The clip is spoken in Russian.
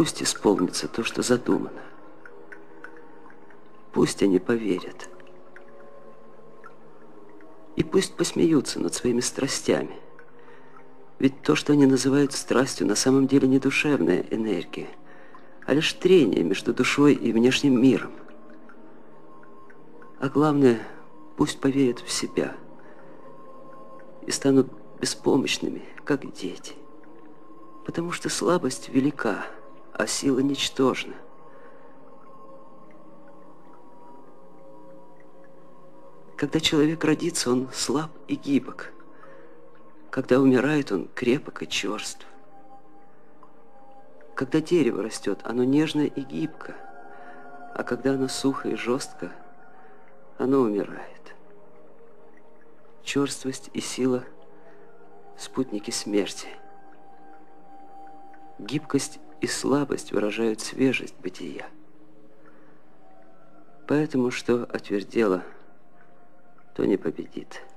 пусть исполнится то, что задумано. Пусть они поверят. И пусть посмеются над своими страстями. Ведь то, что они называют страстью, на самом деле не душевная энергия, а лишь трение между душой и внешним миром. А главное, пусть поверят в себя и станут беспомощными, как дети. Потому что слабость велика, а сила ничтожна. Когда человек родится, он слаб и гибок. Когда умирает, он крепок и черств. Когда дерево растет, оно нежно и гибко. А когда оно сухо и жестко, оно умирает. Черствость и сила – спутники смерти. Гибкость и слабость выражают свежесть бытия. Поэтому, что отвердело, то не победит.